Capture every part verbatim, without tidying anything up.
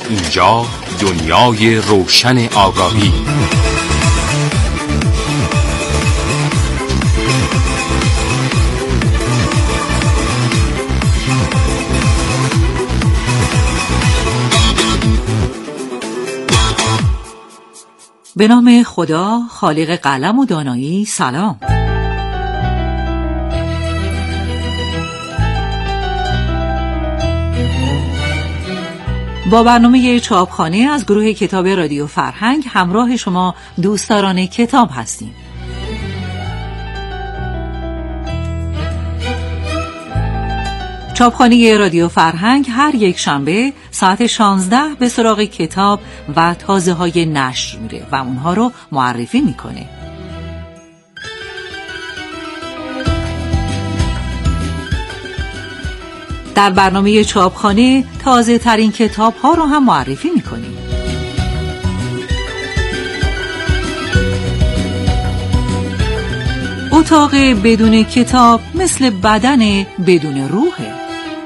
اینجا دنیای روشن آگاهی. به نام خدا خالق قلم و دانایی. سلام. با برنامه چاپخانه از گروه کتاب رادیو فرهنگ همراه شما دوستداران کتاب هستیم. چاپخانه رادیو فرهنگ هر یک شنبه ساعت شانزده به سراغ کتاب و تازه های نشر میره و اونها رو معرفی میکنه. در برنامه چاپخانه تازه ترین کتاب ها رو هم معرفی میکنیم. اتاق بدون کتاب مثل بدن بدون روحه.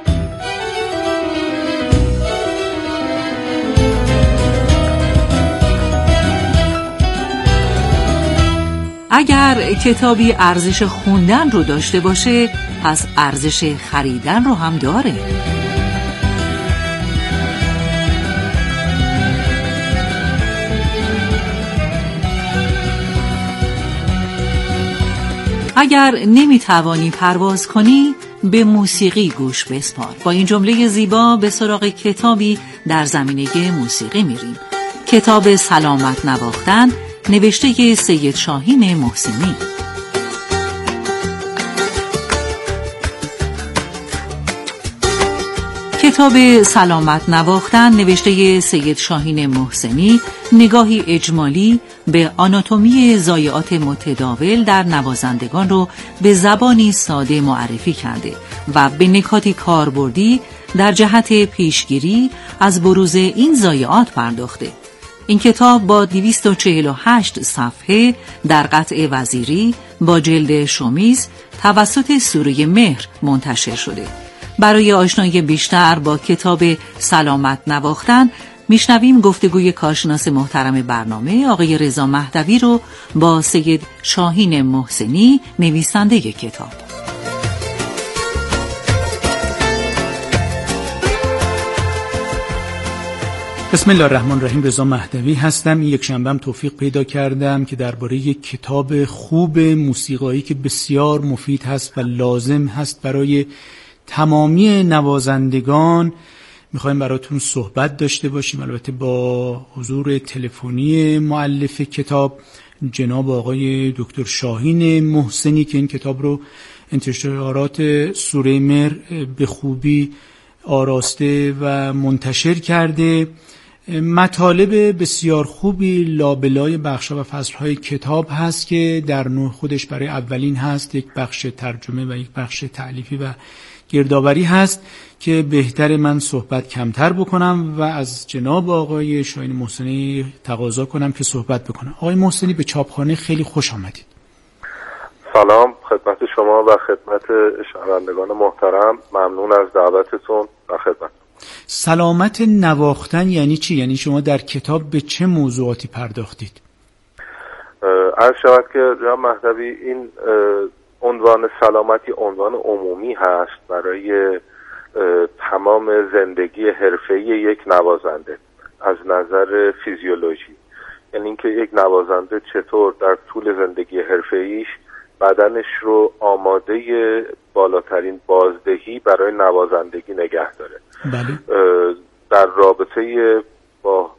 اگر کتابی ارزش خوندن رو داشته باشه، پس ارزش خریدن رو هم داره. اگر نمیتوانی پرواز کنی، به موسیقی گوش بسپار. با این جمله زیبا به سراغ کتابی در زمینه موسیقی میریم. کتاب سلامت نواختن، نوشته سید شاهین محسنی. کتاب سلامت نواختن نوشته سید شاهین محسنی نگاهی اجمالی به آناتومی ضایعات متداول در نوازندگان رو به زبانی ساده معرفی کرده و به نکاتی کاربردی در جهت پیشگیری از بروز این ضایعات پرداخته. این کتاب با دویست و چهل و هشت صفحه در قطع وزیری با جلد شمیز توسط سوره مهر منتشر شده. برای آشنایی بیشتر با کتاب سلامت نواختن میشنویم گفتگوی کارشناس محترم برنامه آقای رضا مهدوی رو با سید شاهین محسنی نویسنده کتاب. بسم الله الرحمن الرحیم. رضا مهدوی هستم. این یک شنبه هم توفیق پیدا کردم که درباره یک کتاب خوب موسیقایی که بسیار مفید هست و لازم هست برای تمامی نوازندگان میخوایم براتون صحبت داشته باشیم، البته با حضور تلفنی مؤلف کتاب جناب آقای دکتر شاهین محسنی که این کتاب رو انتشارات سوره مهر به خوبی آراسته و منتشر کرده. مطالب بسیار خوبی لابلای بخش‌ها و فصل‌های کتاب هست که در نوع خودش برای اولین هست، یک بخش ترجمه و یک بخش تألیفی و گردآوری هست که بهتر من صحبت کمتر بکنم و از جناب آقای شاهین محسنی تقاضا کنم که صحبت بکنم. آقای محسنی به چاپخانه خیلی خوش آمدید. سلام خدمت شما و خدمت شنوندگان محترم، ممنون از دعوتتون و خدمت. سلامت نواختن یعنی چی؟ یعنی شما در کتاب به چه موضوعاتی پرداختید؟ عرض شود که جناب مهدوی این عنوان سلامتی عنوان عمومی هست برای تمام زندگی حرفه‌ای یک نوازنده از نظر فیزیولوژی، یعنی اینکه یک نوازنده چطور در طول زندگی حرفه‌ایش بدنش رو آماده بالاترین بازدهی برای نوازندگی نگه داره. بله. در رابطه با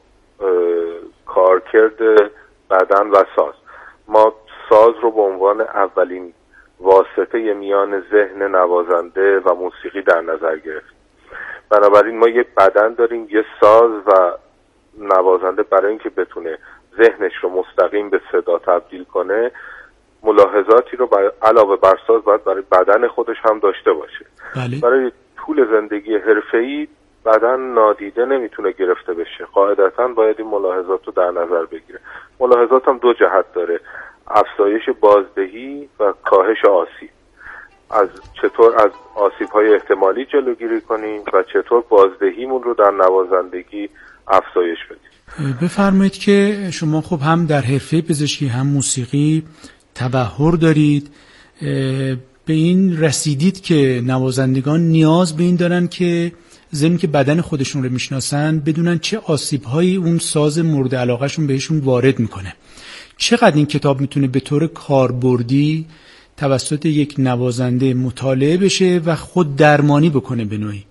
کارکرد بدن و ساز، ما ساز رو به عنوان اولین واسطه میان ذهن نوازنده و موسیقی در نظر گرفت. بنابراین ما یک بدن داریم، یک ساز، و نوازنده برای اینکه بتونه ذهنش رو مستقیم به صدا تبدیل کنه ملاحظاتی رو برای علاوه بر ساز باید برای بدن خودش هم داشته باشه. بله. برای طول زندگی حرفه‌ای بدن نادیده نمیتونه گرفته بشه، قاعدتاً باید این ملاحظات رو در نظر بگیره. ملاحظات هم دو جهت داره، افزایش بازدهی و کاهش آسیب. از چطور از آسیب‌های احتمالی جلوگیری کنیم و چطور بازدهیمون رو در نوازندگی افزایش بدیم. بفرمایید که شما خب هم در حرفه پزشکی هم موسیقی تبحر دارید، به این رسیدید که نوازندگان نیاز به این دارن که ضمن که بدن خودشون رو میشناسن بدونن چه آسیب‌هایی اون ساز مورد علاقهشون بهشون وارد میکنه. چقدر این کتاب میتونه به طور کاربردی توسط یک نوازنده مطالعه بشه و خود درمانی بکنه به نوعی؟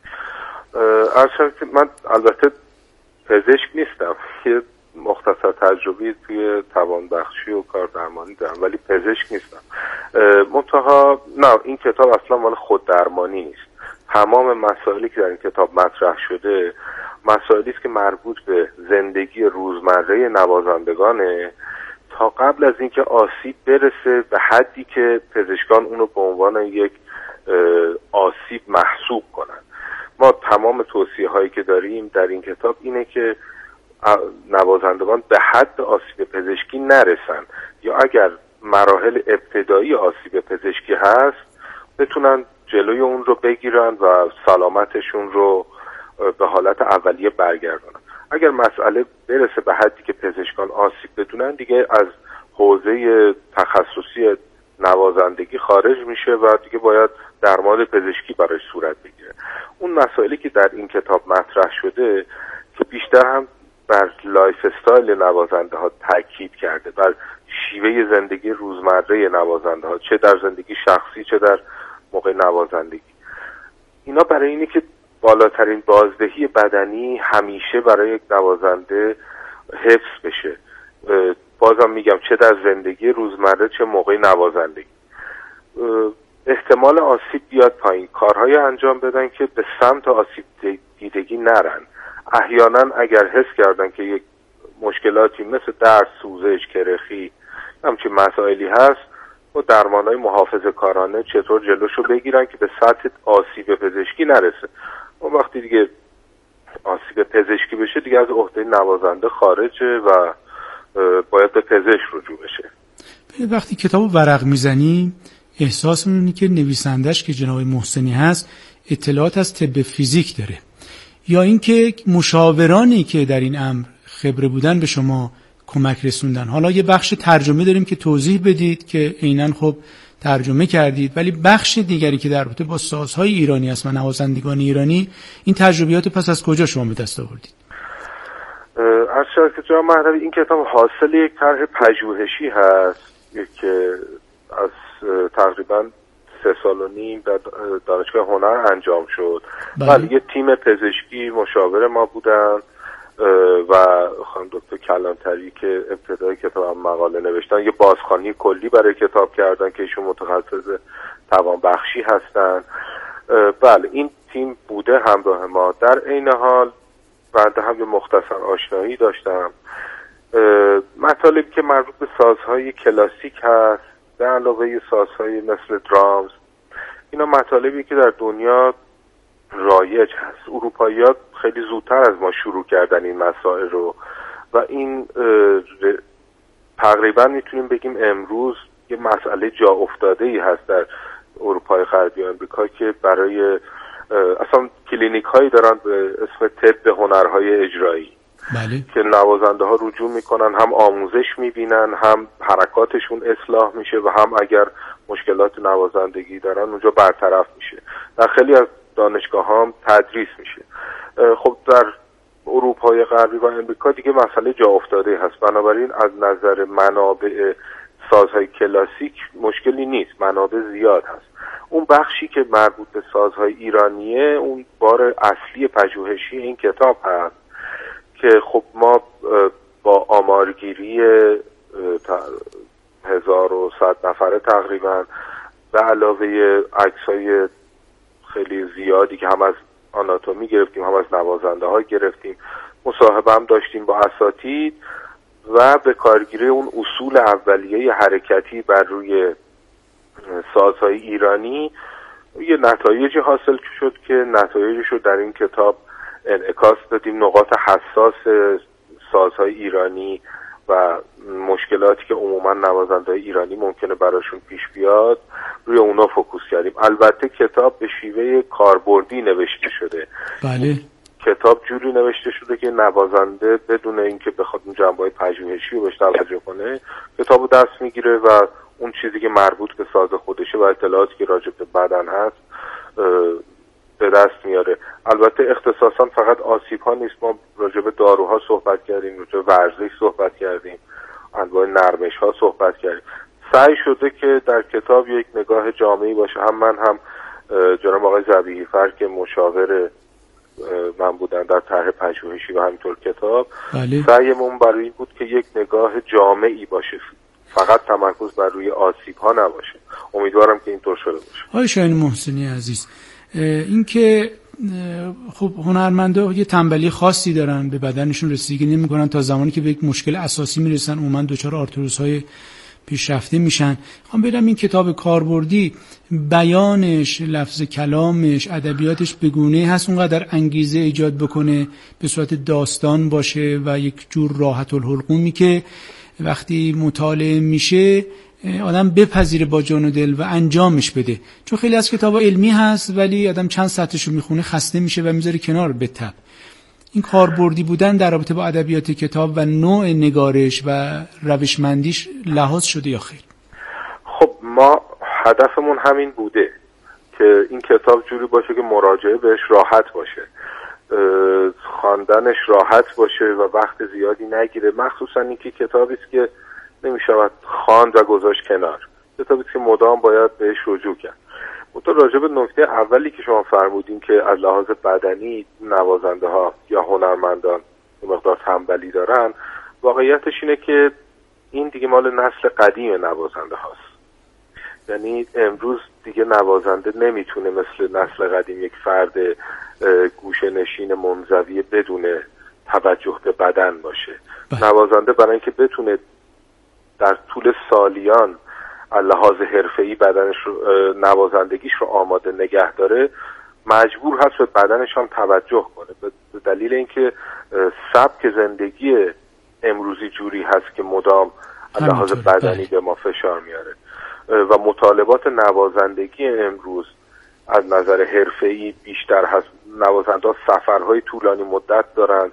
من البته پزشک نیستم، یه مختصر تجربی توی توانبخشی و کار درمانی دارم ولی پزشک نیستم. منتها نه، این کتاب اصلا مال خود درمانی نیست. تمام مسائلی که در این کتاب مطرح شده مسائلی است که مربوط به زندگی روزمره نوازندگانه تا قبل از اینکه آسیب برسه به حدی که پزشکان اونو به عنوان یک آسیب محسوب کنن. ما تمام توصیه هایی که داریم در این کتاب اینه که نوازندگان به حد آسیب پزشکی نرسن، یا اگر مراحل ابتدایی آسیب پزشکی هست بتونن جلوی اون رو بگیرن و سلامتشون رو به حالت اولیه برگردونن. اگر مسئله برسه به حدی که پزشکان آسیب بدونن دیگه از حوزه تخصصی نوازندگی خارج میشه و دیگه باید درمان پزشکی براش صورت بگیره. اون مسائلی که در این کتاب مطرح شده که بیشتر هم بر لایف استایل نوازنده ها تاکید کرده، بر شیوه زندگی روزمره نوازنده ها، چه در زندگی شخصی چه در موقع نوازندگی. اینا برای اینه که بالاترین بازدهی بدنی همیشه برای یک نوازنده حفظ بشه. بازم میگم چه در زندگی روزمره چه موقع نوازندگی. احتمال آسیب بیاد پایین، کارهای انجام بدن که به سمت آسیب دیدگی نرن. احیانا اگر حس کردن که یک مشکلاتی مثل درد، سوزش، کرخی همچین مسائلی هست و درمانهای محافظه کارانه چطور جلوشو بگیرن که به سطح آسیب پزشکی نرسه. اون وقتی دیگه آسیب پزشکی بشه دیگه از عهده نوازنده خارجه و باید به پزشک رجوع بشه. وقتی کتابو ورق میزنی احساس می‌کنی که نویسندش که جناب محسنی هست اطلاعات از طب فیزیک داره، یا اینکه مشاورانی که در این امر خبره بودن به شما کمک رسوندن. حالا یه بخش ترجمه داریم که توضیح بدید که عیناً خب ترجمه کردید، ولی بخش دیگری که در رابطه با سازهای ایرانی است و نوازندگان ایرانی، این تجربیات پس از کجا شما به دست آوردید؟ عرض که جناب مهدوی این کتاب حاصل یک طرح پژوهشی هست که از تقریباً سه سال و نیم در دانشگاه هنر انجام شد. بله. یه تیم پزشکی مشاور ما بودن و خانم دکتر کلانتری که ابتدای کتاب مقاله نوشتن، یه بازخوانی کلی برای کتاب کردن که ایشون متخصص توانبخشی هستن. بله این تیم بوده همراه ما. در عین حال بنده هم یه مختصر آشنایی داشتم. مطالبی که مربوط به سازهای کلاسیک هست به علاوه سازهای مثل درامز، اینا مطالبی که در دنیا رایج هست. اروپایی‌ها خیلی زودتر از ما شروع کردن این مسائل رو و این تقریبا میتونیم بگیم امروز یه مسئله جا افتاده‌ای هست در اروپای غربی و امریکا که برای اصلا کلینیک هایی دارن به اسم طب هنرهای اجرایی. بله. که نوازنده ها رجوع میکنن، هم آموزش میبینن، هم حرکاتشون اصلاح میشه و هم اگر مشکلات نوازندگی دارن اونجا برطرف میشه. در خیلی از دانشگاه هم تدریس میشه. خب در اروپای غربی و امریکا دیگه مسئله جا افتاده هست، بنابراین از نظر منابع سازهای کلاسیک مشکلی نیست، منابع زیاد هست. اون بخشی که مربوط به سازهای ایرانیه اون بار اصلی پژوهشی این کتاب هست که خب ما با آمارگیری هزار و صد نفره تقریبا به علاوه عکسای خیلی زیادی که هم از آناتومی گرفتیم هم از نوازنده ها گرفتیم، مصاحبه هم داشتیم با اساتید و به کارگیری اون اصول اولیه حرکتی بر روی سازهای ایرانی یه نتایجی حاصل شد که نتایجش رو در این کتاب انعکاس دادیم. نقاط حساس سازهای ایرانی و مشکلاتی که عموما نوازنده‌های ایرانی ممکنه براشون پیش بیاد روی اونا فوکوس کردیم. البته کتاب به شیوه کاربردی نوشته شده. بله. کتاب جوری نوشته شده که نوازنده بدون اینکه بخواد اون جنبه‌های پژوهشی رو بهش توجه کنه کتابو دست میگیره و اون چیزی که مربوط به ساز خودشه و اطلاعاتی که راجع به بدن هست به دست میاره. البته اختصاصا فقط آسیب ها نیست، ما راجع به داروها صحبت کردیم، راجع به ورزش صحبت کردیم، انواع نرمش ها صحبت کردیم. سعی شده که در کتاب یک نگاه جامعی باشه. هم من هم جناب آقای ذبیحی فر که مشاور من بودن در طرح پژوهشی و همینطور کتاب، بله. سعیمون برای این بود که یک نگاه جامعی باشه، فقط تمرکز بر روی آسیب ها نباشه. امیدوارم که اینطور شده باشه. آقای شاهین محسنی عزیز، این که خب هنرمندا یه تنبلی خاصی دارن، به بدنشون رسیدگی نمی‌کنن، تا زمانی که به یک مشکل اساسی میرسن عموما دچار آرتروزهای پیشرفته میشن. میخوام ببینم این کتاب کاربردی بیانش، لفظ کلامش، ادبیاتش به گونه‌ای هست اونقدر انگیزه ایجاد بکنه به صورت داستان باشه و یک جور راحت الحلقومی که وقتی مطالعه میشه آدم بپذیره با جان و دل و انجامش بده. چون خیلی از کتابا علمی هست ولی آدم چند سطرشو میخونه خسته میشه و میذاره کنار به تب. این کاربردی بودن در رابطه با ادبیات کتاب و نوع نگارش و روشمندیش لحاظ شده یا خیر؟ خب ما هدفمون همین بوده که این کتاب جوری باشه که مراجعه بهش راحت باشه، خواندنش راحت باشه و وقت زیادی نگیره، مخصوصا اینکه کتابی است که نمیشود خواند و گذاشت کنار، کتابی است که مدام باید بهش رجوع کرد. منتها راجع به نکته اولی که شما فرمودین که از لحاظ بدنی نوازنده ها یا هنرمندان مقدار تنبلی دارن، واقعیتش اینه که این دیگه مال نسل قدیم نوازنده هاست. یعنی امروز دیگه نوازنده نمیتونه مثل نسل قدیم یک فرد گوشه نشین منزوی بدون توجه به بدن باشه. بله. نوازنده برای اینکه بتونه در طول سالیان از لحاظ حرفه‌ای بدنش رو، نوازندگیش رو آماده نگه داره، مجبور هست به بدنش هم توجه کنه، به دلیل اینکه سبک زندگی امروزی جوری هست که مدام از لحاظ بدنی به ما فشار میاره و مطالبات نوازندگی امروز از نظر حرفه‌ای بیشتر هست. نوازنده‌ها سفرهای طولانی مدت دارن،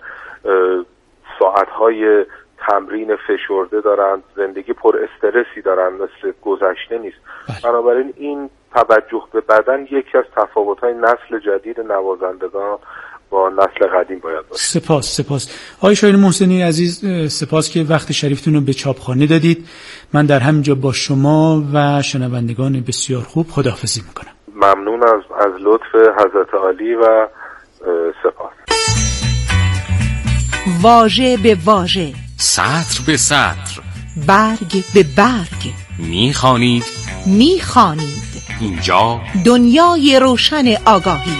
ساعتهای تمرین فشرده دارن، زندگی پر استرسی دارن، مثل گذشته نیست. بنابراین این توجه به بدن یکی از تفاوت‌های نسل جدید نوازندگان با نسل قدیم باید باشه. سپاس سپاس آقای شاهین محسنی عزیز، سپاس که وقت شریفتون رو به چاپخانه دادید. من در همینجا با شما و شنوندگان بسیار خوب خداحافظی میکنم. ممنون از از لطف حضرت عالی و سپاس. واژه به واژه، سطر به سطر، برگ به برگ میخوانید میخوانید اینجا دنیای روشن آگاهی.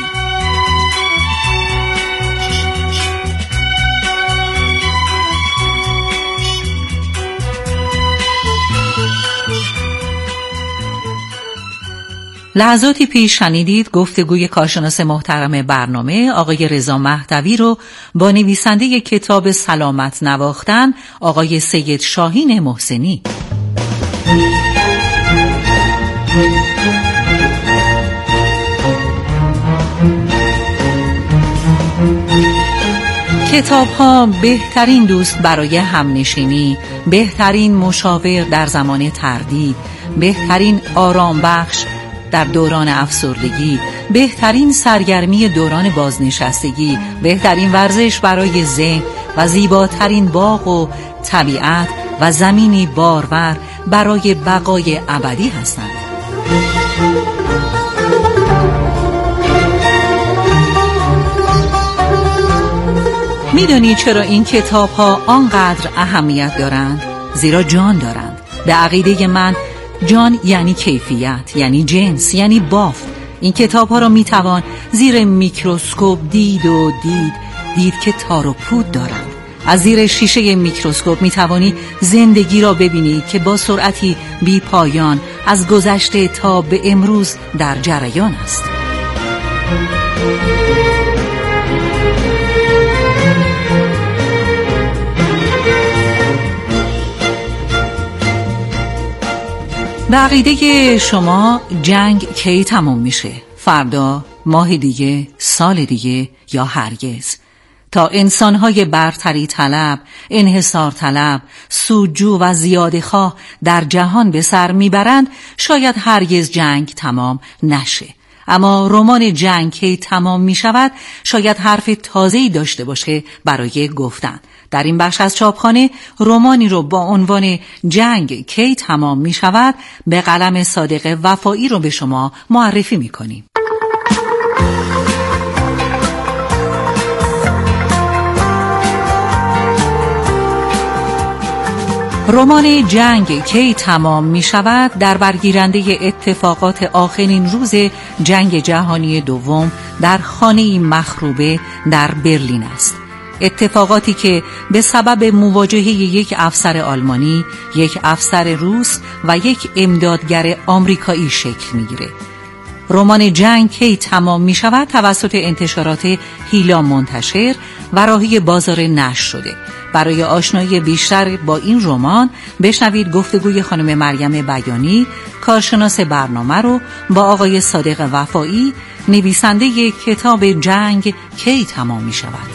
لحظاتی پیش شنیدید گفتگوی کارشناس محترم برنامه آقای رضا مهدوی رو با نویسنده کتاب سلامت نواختن آقای سید شاهین محسنی. کتاب ها بهترین دوست برای همنشینی، بهترین مشاور در زمان تردید، بهترین آرام بخش در دوران افسردگی، بهترین سرگرمی دوران بازنشستگی، بهترین ورزش برای ذهن و زیباترین باغ و طبیعت و زمینی بارور برای بقای ابدی هستند. میدونی چرا این کتاب ها آنقدر اهمیت دارند؟ زیرا جان دارند. به عقیده من جان یعنی کیفیت، یعنی جنس، یعنی بافت. این کتاب ها را می توان زیر میکروسکوپ دید و دید دید که تار و پود دارند. از زیر شیشه میکروسکوپ می توانی زندگی را ببینی که با سرعتی بی پایان از گذشته تا به امروز در جریان است. به عقیده شما جنگ کی تموم میشه؟ فردا، ماه دیگه، سال دیگه یا هرگز؟ تا انسانهای برتری طلب، انحصار طلب، سودجو و زیادخواه در جهان به سر میبرند، شاید هرگز جنگ تمام نشه. اما رمان جنگ کی تمام می شود شاید حرف تازه‌ای داشته باشه برای گفتن. در این بخش از چاپخانه رمانی رو با عنوان جنگ کی تمام می شود به قلم صادق وفایی رو به شما معرفی می کنیم. رمان جنگ کی تمام می شود در برگیرنده اتفاقات آخرین روز جنگ جهانی دوم در خانه‌ای مخروبه در برلین است. اتفاقاتی که به سبب مواجهه یک افسر آلمانی، یک افسر روس و یک امدادگر آمریکایی شکل می‌گیرد. رمان جنگ کی تمام می شود توسط انتشارات هیلا منتشر و راهی بازار نشر شده. برای آشنایی بیشتر با این رمان بشنوید گفتگوی خانم مریم بیانی، کارشناس برنامه رو با آقای صادق وفایی، نویسنده کتاب جنگ کی تمام می شود.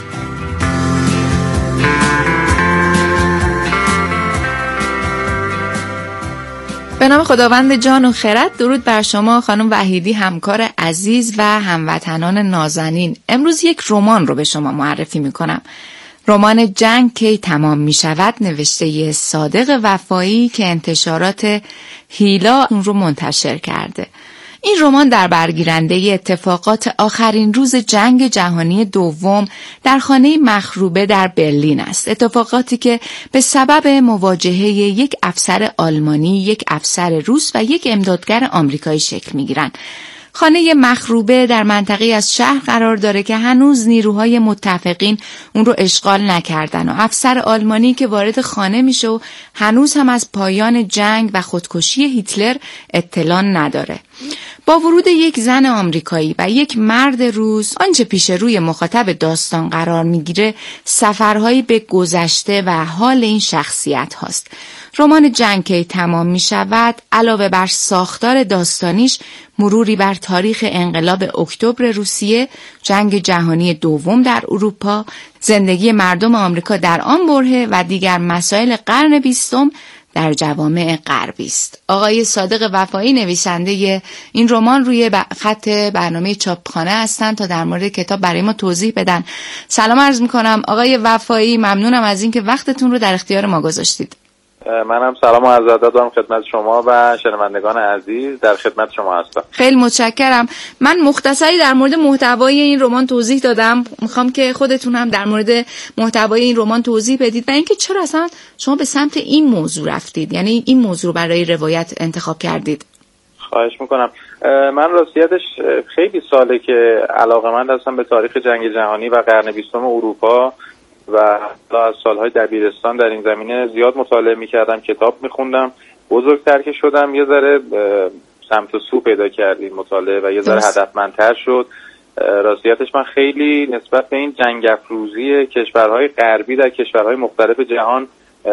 به نام خداوند جان و خرد. درود بر شما خانم وحیدی، همکار عزیز و هموطنان نازنین. امروز یک رمان رو به شما معرفی میکنم. رمان جنگ کی تمام می شود نوشته صادق وفایی که انتشارات هیلا اون رو منتشر کرده. این رمان در برگیرنده اتفاقات آخرین روز جنگ جهانی دوم در خانه مخروبه در برلین است. اتفاقاتی که به سبب مواجهه یک افسر آلمانی، یک افسر روس و یک امدادگر آمریکایی شکل می‌گیرند. خانه مخروبه در منطقه از شهر قرار داره که هنوز نیروهای متفقین اون رو اشغال نکردن و افسر آلمانی که وارد خانه میشه و هنوز هم از پایان جنگ و خودکشی هیتلر اطلاع نداره. با ورود یک زن آمریکایی و یک مرد روس، آنچه پیش روی مخاطب داستان قرار میگیره سفرهایی به گذشته و حال این شخصیت هاست. رمان جنگ کی تمام می شود علاوه بر ساختار داستانیش مروری بر تاریخ انقلاب اکتبر روسیه، جنگ جهانی دوم در اروپا، زندگی مردم آمریکا در آن برهه و دیگر مسائل قرن بیستم در جوامع غربی است. آقای صادق وفایی نویسنده این رمان روی خط برنامه چاپخانه هستند تا در مورد کتاب برای ما توضیح بدن. سلام عرض می‌کنم آقای وفایی، ممنونم از اینکه وقتتون رو در اختیار ما گذاشتید. منم سلام و عرض ادب دارم خدمت شما و شنوندگان عزیز، در خدمت شما هستم. خیلی متشکرم. من مختصری در مورد محتوای این رمان توضیح دادم، میخوام که خودتون هم در مورد محتوای این رمان توضیح بدید و اینکه چرا اصلا شما به سمت این موضوع رفتید، یعنی این موضوع برای روایت انتخاب کردید. خواهش میکنم. من راستیتش خیلی ساله که علاقه‌مند هستم به تاریخ جنگ جهانی و قرن بیستم اروپا و از سالهای دبیرستان در این زمینه زیاد مطالعه میکردم، کتاب میخوندم. بزرگتر که شدم یه ذره سمت و سو پیدا کرد این مطالعه و یه ذره هدفمندتر شد. راستیتش من خیلی نسبت به این جنگ افروزی کشورهای غربی در کشورهای مختلف جهان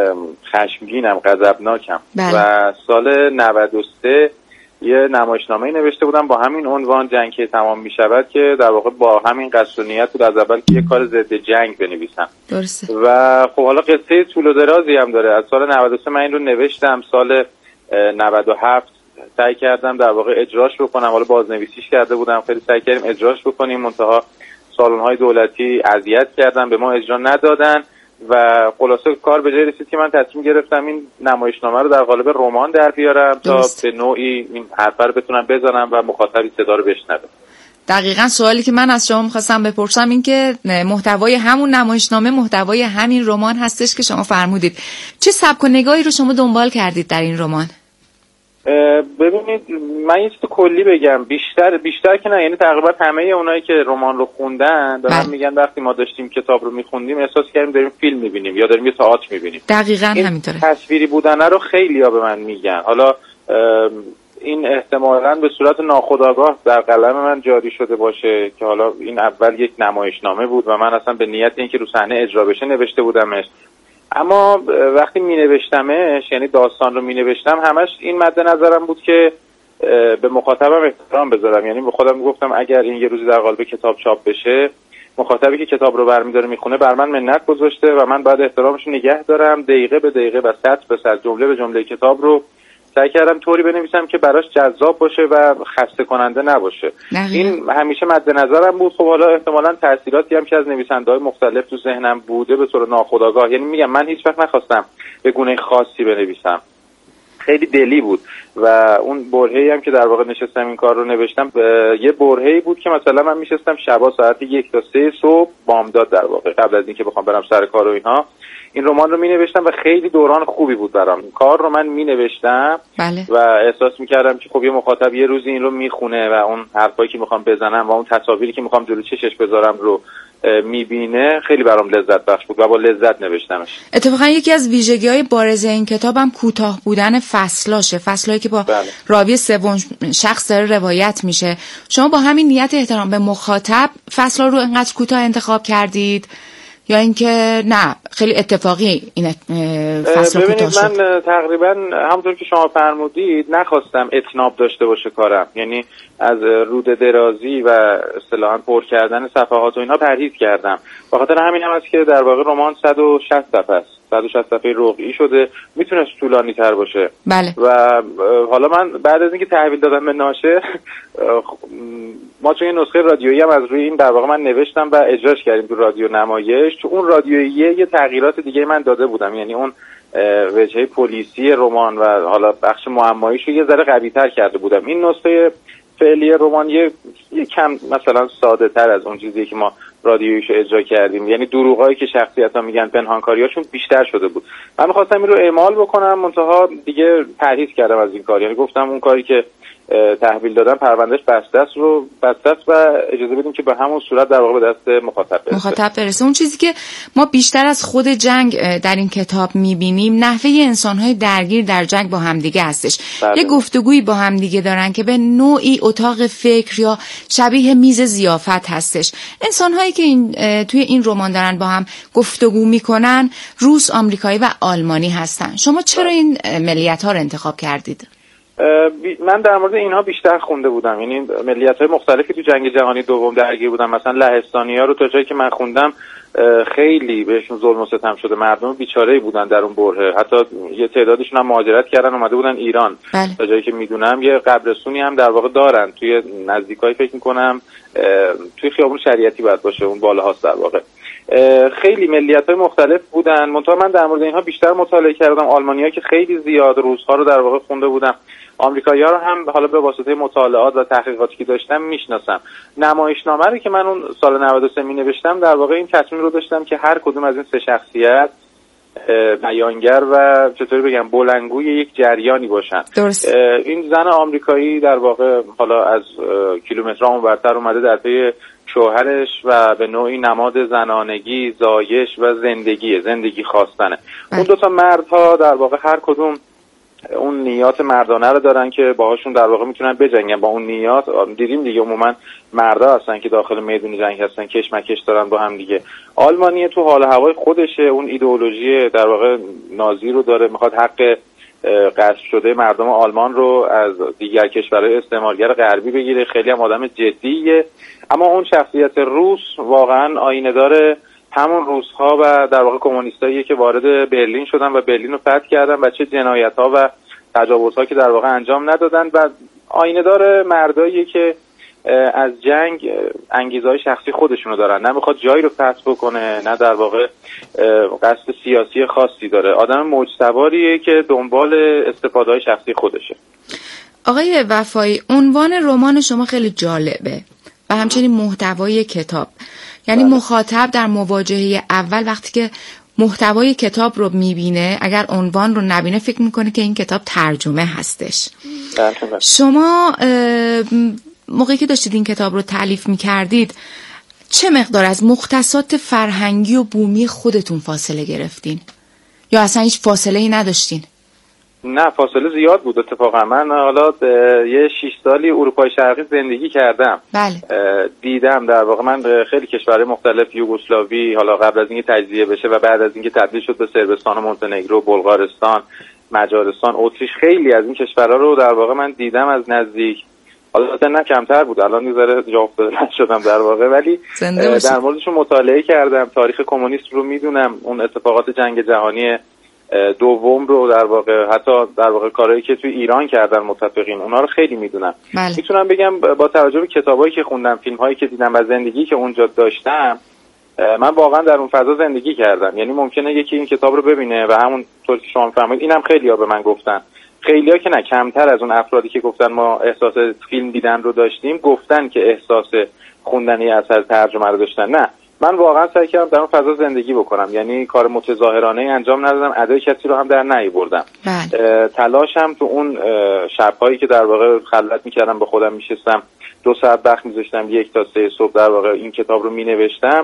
خشمگینم، غضبناکم. و سال نود و سه یه نمایشنامه‌ای نوشته بودم با همین عنوان جنگ کی تمام می شود که در واقع با همین قصد و نیت بود از اول که یه کار ضد جنگ بنویسم. درسته. و خب حالا قصه طول و درازی هم داره. از سال نود و سه من این رو نوشتم، سال نود و هفت سعی کردم در واقع اجراش بکنم. حالا بازنویسیش کرده بودم، خیلی سعی کردیم اجراش بکنیم، منتها سالن‌های دولتی اذیت کردن، به ما اجرا ندادن و خلاصه کار به جای رسید که من تصمیم گرفتم این نمایشنامه رو در قالب رمان در بیارم تا به نوعی این حرفا رو بتونم بزنم و مخاطبی صدا رو بشنوه. دقیقاً سوالی که من از شما می‌خواستم بپرسم این که محتوای همون نمایشنامه محتوای همین رمان هستش که شما فرمودید. چه سبک و نگاهی رو شما دنبال کردید در این رمان؟ ببینید من یه چیز کلی بگم، بیشتر بیشتر که نه، یعنی تقریبا همه اونایی که رمان رو خوندن دارن میگن وقتی ما داشتیم کتاب رو میخوندیم احساس کردیم داریم فیلم میبینیم یا داریم یه تئاتر میبینیم. دقیقاً همینطوره. تصویری بودن رو خیلی‌ها به من میگن. حالا این احتمالاً به صورت ناخودآگاه در قلم من جاری شده باشه که حالا این اول یک نمایشنامه بود و من اصلا به نیت اینکه رو صحنه اجرا بشه نوشته بودمش. اما وقتی می نوشتمش، یعنی داستان رو می نوشتم، همش این مد نظرم بود که به مخاطبم احترام بذارم. یعنی به خودم گفتم اگر این یه روزی در قالب کتاب چاپ بشه، مخاطبی که کتاب رو برمی‌داره میخونه بر من منت گذاشته و من باید احترامش رو نگه دارم. دقیقه به دقیقه و سطر به سطر، جمله به جمله کتاب رو سعی کردم طوری بنویسم که براش جذاب باشه و خسته کننده نباشه. نقیه. این همیشه مد نظرم بود. خب حالا احتمالاً تأثیراتی هم که از نویسنده‌های مختلف تو ذهنم بوده به طور ناخودآگاه، یعنی میگم من هیچ وقت نخواستم به گونه خاصی بنویسم، خیلی دلی بود و اون برهه‌ای هم که در واقع نشستم این کار رو نوشتم یه برهه‌ای بود که مثلا من میشستم شبا ساعت یک تا سه صبح بامداد در واقع قبل از اینکه بخوام برم سر کار و اینها این رمان رو مینوشتم و خیلی دوران خوبی بود برام. کار رو من مینوشتم بله. و احساس میکردم که خب یه مخاطب یه روزی این رو میخونه و اون حرفایی که میخوام بزنم و اون تصاویری که میخوام جلوی چشش بذارم رو میبینه. خیلی برام لذت بخش بود و با لذت نوشتمش. اتفاقا یکی از ویژگی‌های بارز این کتابم کوتاه بودن فصلاشه، فصلایی که با بله. راوی سوم شخص داره روایت میشه. شما با همین نیت احترام به مخاطب فصلا رو اینقدر کوتاه انتخاب کردید یا اینکه نه خیلی اتفاقی این فصل کوتاه شد؟ من تقریبا همونطور که شما فرمودید نخواستم اتناب داشته باشه کارم، یعنی از رود درازی و اصطلاحاً پر کردن صفحات و اینها پرهیز کردم. به خاطر همین هم است که در واقع رمان صد و شصت صفحه است، صد و شصت صفحه رقعی شده، میتونست طولانی تر باشه. بله. و حالا من بعد از اینکه تحویل دادم به ناشر، ما چون یه نسخه رادیویی هم از روی این در واقع من نوشتم و اجراش کردیم تو رادیو نمایش. تو اون رادیویی یه تغییرات دیگه من داده بودم، یعنی اون وجهه پلیسی رمان و حالا بخش معماییش رو یه ذره قوی‌تر کرده بودم. این نسخه فعلی رمان یه, یه کم مثلا ساده تر از اون چیزی که ما رادیویشو اجرا کردیم، یعنی دروغایی که شخصیت‌ها میگن پنهانکاریاشون بیشتر شده بود. من می‌خواستم این رو اعمال بکنم، منتها دیگه پرهیز کردم از این کار. یعنی گفتم اون کاری که تحویل دادن پروندهش بسته است رو بسته است و اجازه بدیم که به همون صورت در واقع به دست مخاطب برسه. مخاطب برسه. اون چیزی که ما بیشتر از خود جنگ در این کتاب می‌بینیم نحوه انسان‌های درگیر در جنگ با همدیگه هستش. بله. یه گفتگویی با همدیگه دارن که به نوعی اتاق فکر یا شبیه میز ضیافت هستش. انسان‌هایی که این توی این رمان دارن با هم گفتگو می‌کنن روس، آمریکایی و آلمانی هستن. شما چرا این ملیت‌ها رو انتخاب کردید؟ من در مورد اینها بیشتر خونده بودم، یعنی ملیت‌های مختلفی تو جنگ جهانی دوم درگیر بودن. مثلا لهستانی‌ها رو تا جایی که من خوندم خیلی بهشون ظلم و ستم شده، مردم بیچاره‌ای بودن در اون برهه، حتی یه تعدادشون هم مهاجرت کردن اومده بودن ایران. بله. تا جایی که میدونم یه قبرستونی هم در واقع دارن توی نزدیکای فکر می‌کنم توی خیابون شریعتی باید باشه، اون بالاهاست در واقع. خیلی ملیت‌های مختلف بودن، منتها من در مورد اینها بیشتر مطالعه کردم. آلمانی‌ها که خیلی زیاد، روس‌ها رو در واقع خونده بودم، آمریکایی‌ها رو هم حالا به واسطه مطالعات و تحقیقاتی که داشتم میشناسم. نمایشنامه رو که من اون سال نود و سه می‌نوشتم در واقع این تصمیم رو داشتم که هر کدوم از این سه شخصیت بیانگر و چطوری بگم بلندگوی یک جریانی باشن. درست. این زن آمریکایی در واقع حالا از کیلومترها اونورتر اومده در پی شوهرش و به نوعی نماد زنانگی، زایش و زندگی زندگی خواستنه. اون دو تا مردها در واقع هر کدوم اون نیات مردانه رو دارن که باهاشون در واقع میتونن بجنگن با اون نیات. دیدیم دیگه عموما مردا هستن که داخل میدون جنگ هستن، کشمکش دارن با هم دیگه. آلمانی تو حال هوای خودشه، اون ایدئولوژی در واقع نازی رو داره، میخواد حق غصب شده مردم آلمان رو از دیگر کشورهای استعمارگر غربی بگیره. خیلی هم آدم جدیه. اما اون شخصیت روس واقعا آینه داره همون روس‌ها و در واقع کمونیستاییه که وارد برلین شدن و برلین رو فتح کردن و چه جنایت‌ها و تجاوزها که در واقع انجام ندادن و آینه داره مرداییه که از جنگ انگیزهای شخصی خودشونو دارن، نه میخواد جایی رو فتح بکنه، نه در واقع قصد سیاسی خاصی داره. آدم موج‌سواریه که دنبال استفاده‌های شخصی خودشه. آقای وفایی، عنوان رمان شما خیلی جالبه و همچنین محتوای کتاب. یعنی بله. مخاطب در مواجهه اول وقتی که محتوای کتاب رو میبینه اگر عنوان رو نبینه فکر میکنه که این کتاب ترجمه هستش. بله. شما موقعی که داشتید این کتاب رو تألیف میکردید چه مقدار از مختصات فرهنگی و بومی خودتون فاصله گرفتین؟ یا اصلا هیچ فاصله ای نداشتین؟ نه فاصله زیاد بود اتفاقا. من حالا یه شش سالی اروپای شرقی زندگی کردم. بله. دیدم در واقع من خیلی کشورهای مختلف، یوگسلاوی، حالا قبل از اینکه تجزیه بشه و بعد از اینکه تبدیل شد به صربستان و مونتنگرو، بلغارستان، مجارستان، اتریش، خیلی از این کشورها رو در واقع من دیدم از نزدیک. حالا نه کمتر بود، الان یه ذره جا افتاده شدم در واقع، ولی در موردشون مطالعه کردم. تاریخ کمونیست رو میدونم، اون اتفاقات جنگ جهانی دوم رو در واقع، حتی در واقع کارهایی که توی ایران کردن متفقین، اونا رو خیلی میدونم. بله. میتونم بگم با توجه به کتابایی که خوندم، فیلم‌هایی که دیدم و زندگی که اونجا داشتم، من واقعا در اون فضا زندگی کردم. یعنی ممکنه یکی این کتاب رو ببینه و همون طور که شما فرمایید، اینم خیلی‌ها به من گفتن، خیلی‌ها که نه، کمتر از اون افرادی که گفتن ما احساس فیلم دیدن رو داشتیم، گفتن که احساس خوندن یه اثر ترجمه رو داشتن. نه، من واقعا سعی کردم در اون فضا زندگی بکنم، یعنی کار متظاهرانه انجام ندادم، ادای کسی رو هم در نیاوردم. تلاشم تو اون شب‌هایی که در واقع خلوت می‌کردم، به خودم میشستم دو ساعت وقت می‌ذاشتم، یک تا سه صبح در واقع این کتاب رو می‌نوشتم،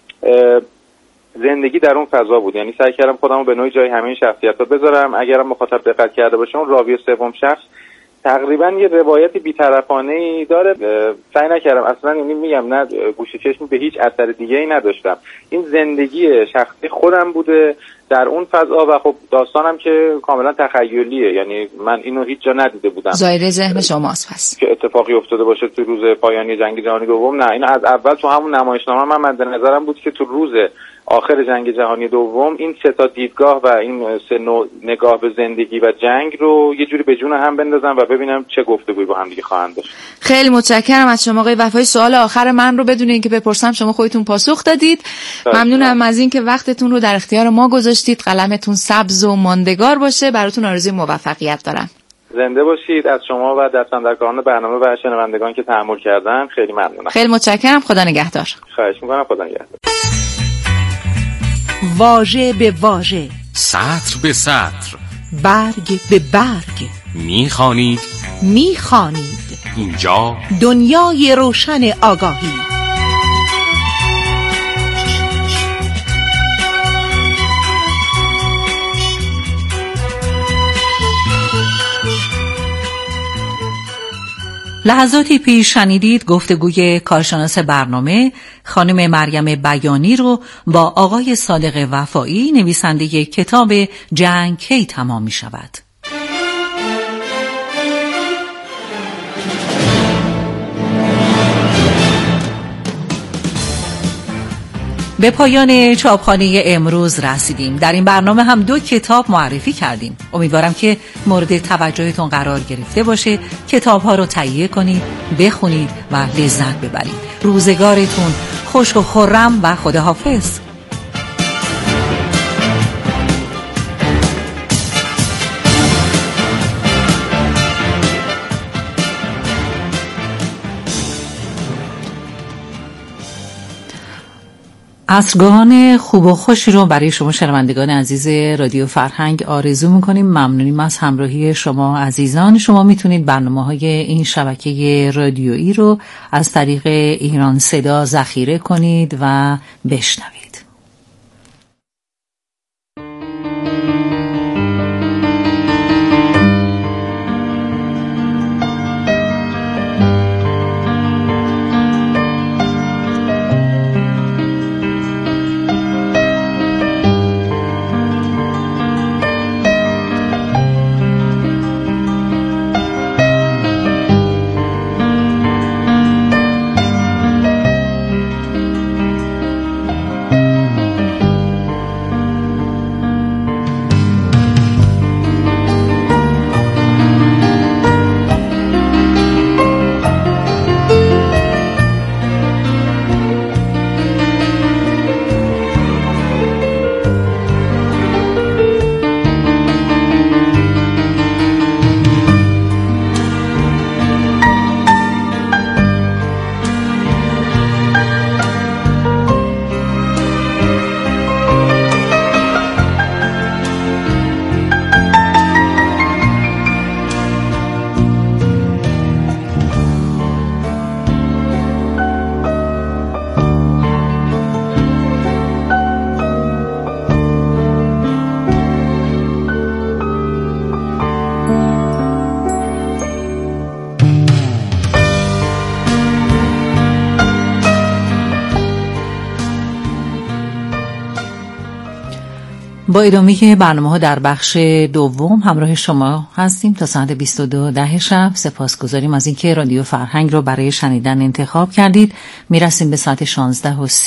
زندگی در اون فضا بود. یعنی سعی کردم خودم رو به نوعی جای همه شخصیت‌ها بذارم. اگرم مخاطب دقت کرده باشه، اون راوی سوم شخص تقریبا یه روایت بی‌طرفانه‌ای داره. سعی نکردم اصلا، یعنی میگم نه گوشه چشمی به هیچ اثر دیگه‌ای نداشتم. این زندگی شخصی خودم بوده در اون فضا و خب داستانم که کاملا تخیلیه، یعنی من اینو هیچ جا ندیده بودم. ظاهر ذهن شماست پس که اتفاقی افتاده باشه تو روز پایانی جنگ جهانی دوم. نه، اینو از اول تو همون نمایشنامه من مد نظرم بود که تو روز آخر جنگ جهانی دوم این سه تا دیدگاه و این سه نوع نگاه به زندگی و جنگ رو یه جوری به جون هم بندازم و ببینم چه گفتگویی با هم دیگه خواهند داشت. خیلی متشکرم از شما آقای وفایی. سوال آخر من رو بدون اینکه بپرسم شما خودتون پاسخ دادید. ممنونم از اینکه وقتتون رو در اختیار ما گذاشتید. قلمتون سبز و ماندگار باشه. براتون آرزوی موفقیت دارم. زنده باشید. از شما و دستاندرکاران برنامه و شنوندگان که تحمل کردن خیلی ممنونم. خیلی متشکرم. خدا نگهدار. خواهش می‌کنم. خدا نگهدار. واژه به واژه، سطر به سطر، برگ به برگ، میخوانید میخوانید. اینجا دنیای روشن آگاهی. لحظاتی پیش شنیدید گفتگوی کارشناس برنامه خانم مریم بیانی رو با آقای صادق وفایی، نویسنده کتاب جنگ کی تمام می شود. به پایان چاپخانه امروز رسیدیم. در این برنامه هم دو کتاب معرفی کردیم. امیدوارم که مورد توجهتون قرار گرفته باشه. کتاب‌ها رو تهیه کنید، بخونید و لذت ببرید. روزگارتون خوش و خرم و خداحافظ. عصرگاهان خوب و خوشی رو برای شما شنوندگان عزیز رادیو فرهنگ آرزو میکنیم. ممنونیم از همراهی شما عزیزان. شما میتونید برنامه‌های این شبکه رادیویی رو از طریق ایران صدا ذخیره کنید و بشنوید. با ادامه برنامه‌ها در بخش دوم همراه شما هستیم تا ساعت بیست و دو ده شب. سپاسگزاریم از اینکه رادیو فرهنگ رو برای شنیدن انتخاب کردید. میرسیم به ساعت شانزده و